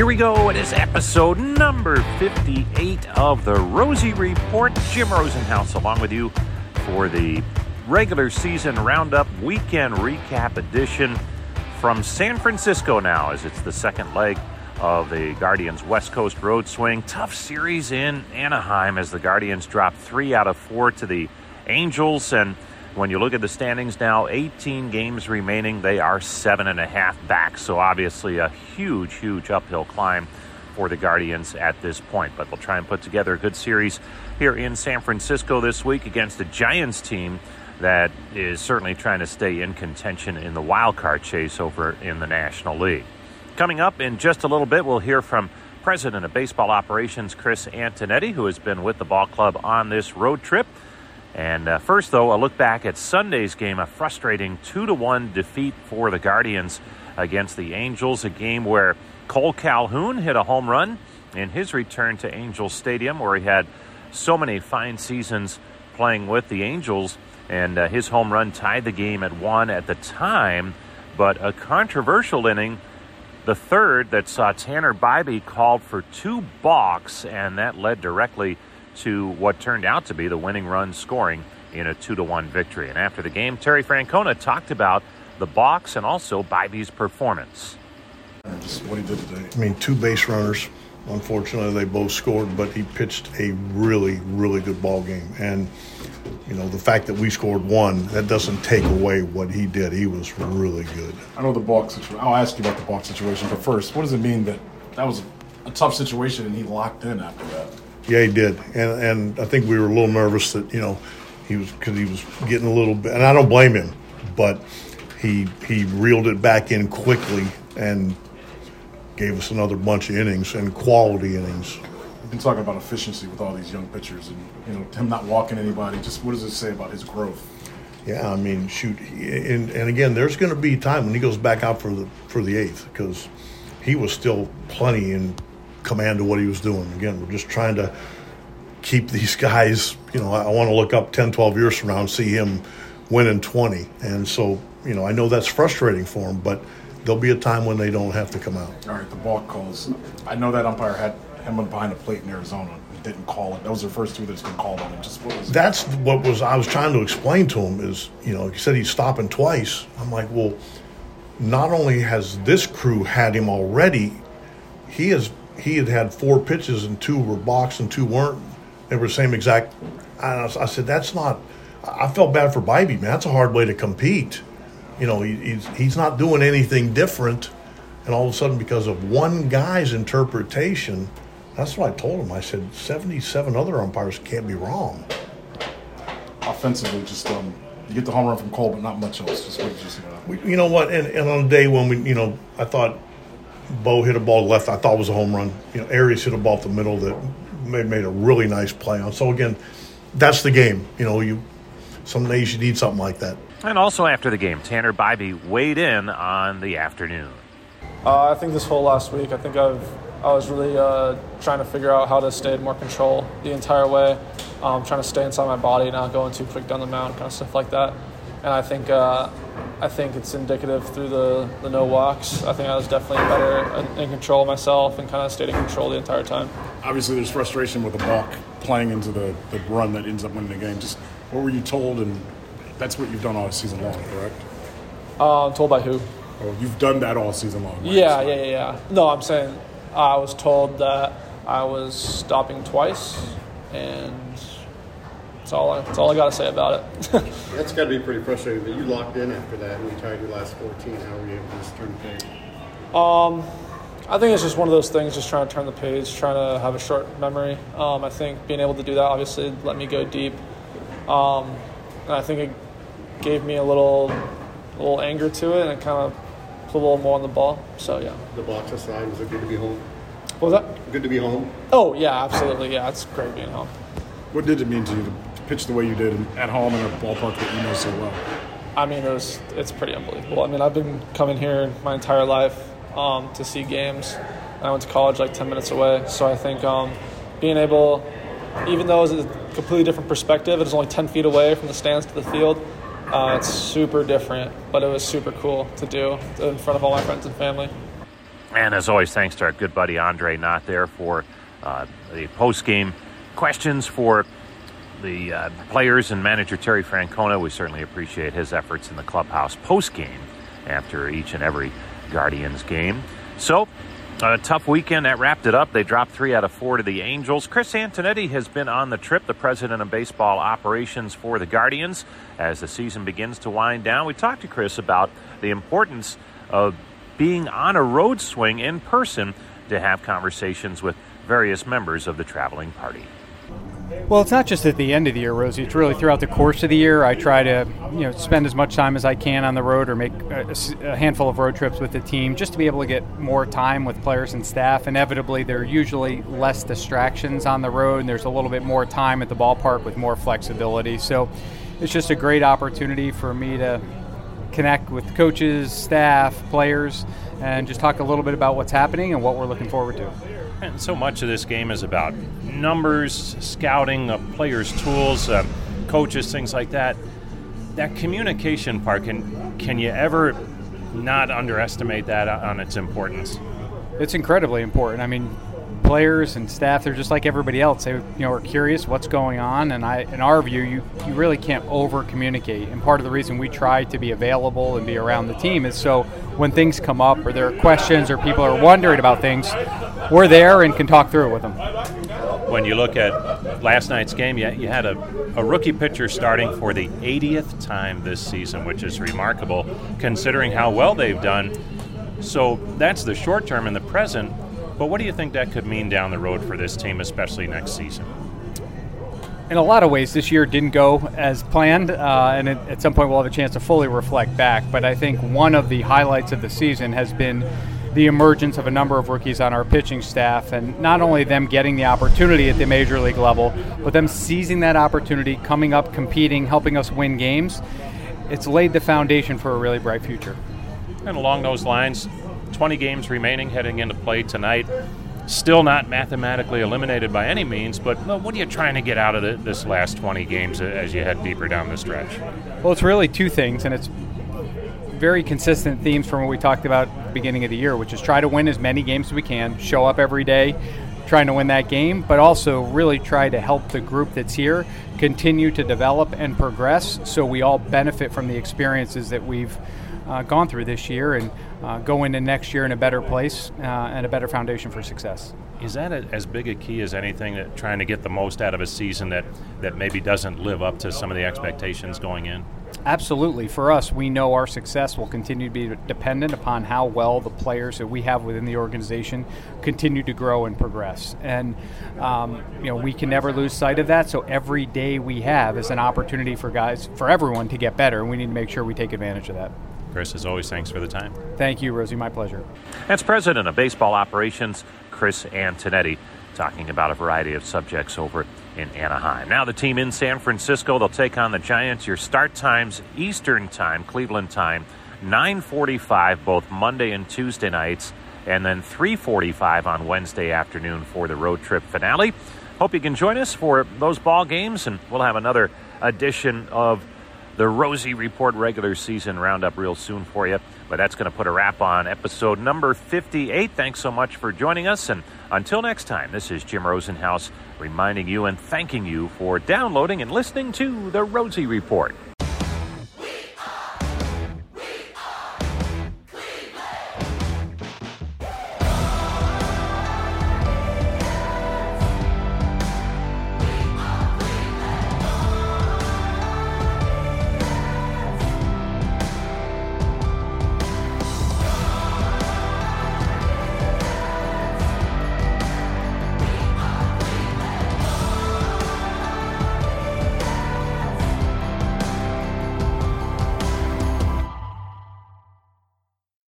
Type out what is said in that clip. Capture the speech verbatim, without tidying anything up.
Here we go. It is episode number fifty-eight of the Rosie Report. Jim Rosenhaus along with you for the regular season roundup weekend recap edition from San Francisco now, as it's the second leg of the Guardians West Coast road swing. Tough series in Anaheim as the Guardians drop three out of four to the Angels. And when you look at the standings now, eighteen games remaining, they are seven and a half back. So obviously a huge, huge uphill climb for the Guardians at this point. But they'll try and put together a good series here in San Francisco this week against the Giants team that is certainly trying to stay in contention in the wild card chase over in the National League. Coming up in just a little bit, we'll hear from President of Baseball Operations, Chris Antonetti, who has been with the ball club on this road trip. And uh, first, though, a look back at Sunday's game, a frustrating two to one defeat for the Guardians against the Angels, a game where Cole Calhoun hit a home run in his return to Angels Stadium, where he had so many fine seasons playing with the Angels, and uh, his home run tied the game at one at the time. But a controversial inning, the third, that saw Tanner Bibee called for two balks, and that led directly to what turned out to be the winning run scoring in a two to one victory. And after the game, Terry Francona talked about the balks and also Bibee's performance. Just what he did today. I mean, two base runners. Unfortunately, they both scored, but he pitched a really, really good ball game. And, you know, the fact that we scored one, that doesn't take away what he did. He was really good. I know the balk situation. I'll ask you about the balk situation, but first, what does it mean that that was a tough situation and he locked in after that? Yeah, he did. And and I think we were a little nervous that, you know, he was because he was getting a little bit, and I don't blame him, but he he reeled it back in quickly and gave us another bunch of innings and quality innings. We've been talking about efficiency with all these young pitchers and, you know, him not walking anybody. Just what does it say about his growth? Yeah, I mean, shoot. And, and again, there's going to be a time when he goes back out for the for the eighth, because he was still plenty in command of what he was doing. Again, we're just trying to keep these guys, you know, I, I want to look up ten, twelve years from now and see him winning twenty. And so, you know, I know that's frustrating for him, but there'll be a time when they don't have to come out. All right, the balk calls. I know that umpire had him behind the plate in Arizona and didn't call it. That was the first two that's been called on him. Just what was it? That's what was I was trying to explain to him is, you know, he said he's stopping twice. I'm like, well, not only has this crew had him already, he has he had had four pitches and two were balks and two weren't. They were the same exact. I, I said, that's not. I felt bad for Bibee, man. That's a hard way to compete. You know, he, he's he's not doing anything different, and all of a sudden, because of one guy's interpretation, that's what I told him. I said, seventy-seven other umpires can't be wrong. Offensively, just um, you get the home run from Cole, but not much else. Just what did you say about We, you know what? And, and on a day when we, you know, I thought Bo hit a ball to left, I thought was a home run. You know, Arias hit a ball up the middle that made made a really nice play on. So again, that's the game. You know, you some days you need something like that. And also after the game, Tanner Bibee weighed in on the afternoon. Uh, I think this whole last week, I think I've I was really uh, trying to figure out how to stay in more control the entire way, um, trying to stay inside my body, not going too quick down the mound, kind of stuff like that. And I think uh, I think it's indicative through the, the no walks. I think I was definitely better in, in control of myself and kind of stayed in control the entire time. Obviously, there's frustration with the balk playing into the, the run that ends up winning the game. Just what were you told? And that's what you've done all season long, correct? Uh, told by who? Oh, you've done that all season long. Right? Yeah, yeah, yeah, yeah. No, I'm saying I was told that I was stopping twice, and that's all I, that's all I got to say about it. That's got to be pretty frustrating that you locked in after that and you tried your last fourteen. How were you able to just turn the page? Um, I think it's just one of those things, just trying to turn the page, trying to have a short memory. Um, I think being able to do that obviously let me go deep. Um, and I think it gave me a little, a little anger to it, and it kind of put a little more on the ball. So, yeah. The box aside, was it good to be home? What was that? Good to be home? Oh, yeah, absolutely. Yeah, it's great being home. What did it mean to you to pitch the way you did at home in a ballpark that you know so well? I mean, it was, it's pretty unbelievable. I mean, I've been coming here my entire life um, to see games. I went to college like ten minutes away. So I think um, being able, even though it was a completely different perspective, it was only ten feet away from the stands to the field, uh, it's super different. But it was super cool to do in front of all my friends and family. And as always, thanks to our good buddy Andre Knott there for uh, the post-game questions for the uh, players and manager Terry Francona. We certainly appreciate his efforts in the clubhouse post-game after each and every Guardians game. So, a tough weekend. That wrapped it up. They dropped three out of four to the Angels. Chris Antonetti has been on the trip, the president of baseball operations for the Guardians, as the season begins to wind down. We talked to Chris about the importance of being on a road swing in person to have conversations with various members of the traveling party. Well, it's not just at the end of the year, Rosie. It's really throughout the course of the year. I try to, you know, spend as much time as I can on the road or make a, a handful of road trips with the team just to be able to get more time with players and staff. Inevitably, there are usually less distractions on the road, and there's a little bit more time at the ballpark with more flexibility. So it's just a great opportunity for me to connect with coaches, staff, players, and just talk a little bit about what's happening and what we're looking forward to. And so much of this game is about numbers, scouting, uh, players' tools, uh, coaches, things like that. That communication part, can can you ever not underestimate that on its importance? It's incredibly important. I mean, players and staff, they're just like everybody else. They, you know, are curious what's going on, and I, in our view, you, you really can't over-communicate. And part of the reason we try to be available and be around the team is so when things come up or there are questions or people are wondering about things, we're there and can talk through it with them. When you look at last night's game, you, you had a, a rookie pitcher starting for the eightieth time this season, which is remarkable considering how well they've done. So that's the short term and the present. But what do you think that could mean down the road for this team, especially next season? In a lot of ways, this year didn't go as planned, uh, and it, at some point we'll have a chance to fully reflect back. But I think one of the highlights of the season has been the emergence of a number of rookies on our pitching staff, and not only them getting the opportunity at the major league level, but them seizing that opportunity, coming up, competing, helping us win games. It's laid the foundation for a really bright future. And along those lines, twenty games remaining heading into play tonight. Still not mathematically eliminated by any means, but what are you trying to get out of the, this last twenty games as you head deeper down the stretch? Well, it's really two things, and it's very consistent themes from what we talked about at the beginning of the year, which is try to win as many games as we can, show up every day trying to win that game, but also really try to help the group that's here continue to develop and progress so we all benefit from the experiences that we've uh, gone through this year and uh, go into next year in a better place uh, and a better foundation for success. Is that a, as big a key as anything, that trying to get the most out of a season that, that maybe doesn't live up to some of the expectations going in? Absolutely. For us, we know our success will continue to be dependent upon how well the players that we have within the organization continue to grow and progress. And, um, you know, we can never lose sight of that. So every day we have is an opportunity for guys, for everyone to get better. And we need to make sure we take advantage of that. Chris, as always, thanks for the time. Thank you, Rosie. My pleasure. That's President of Baseball Operations, Chris Antonetti, talking about a variety of subjects over in Anaheim. Now the team in San Francisco, they'll take on the Giants. Your start times, Eastern time, Cleveland time, nine forty-five both Monday and Tuesday nights, and then three forty-five on Wednesday afternoon for the road trip finale. Hope you can join us for those ball games, and we'll have another edition of the Rosie Report regular season roundup real soon for you. But that's going to put a wrap on episode number fifty-eight. Thanks so much for joining us. And until next time, this is Jim Rosenhaus reminding you and thanking you for downloading and listening to the Rosie Report.